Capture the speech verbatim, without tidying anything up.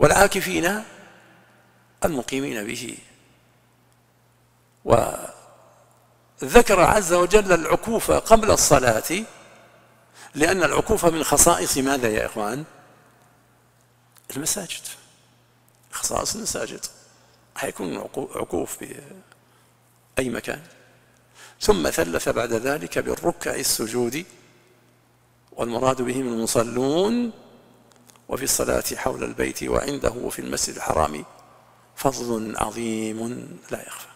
والعاكفين المقيمين به. وذكر عز وجل العكوف قبل الصلاة لأن العكوف من خصائص ماذا يا إخوان؟ المساجد، خصائص المساجد، حيكون عكوف في أي مكان. ثم ثلث بعد ذلك بالركع السجود، والمراد بهم المصلون، وفي الصلاة حول البيت وعنده في المسجد الحرام فضل عظيم لا يخفى.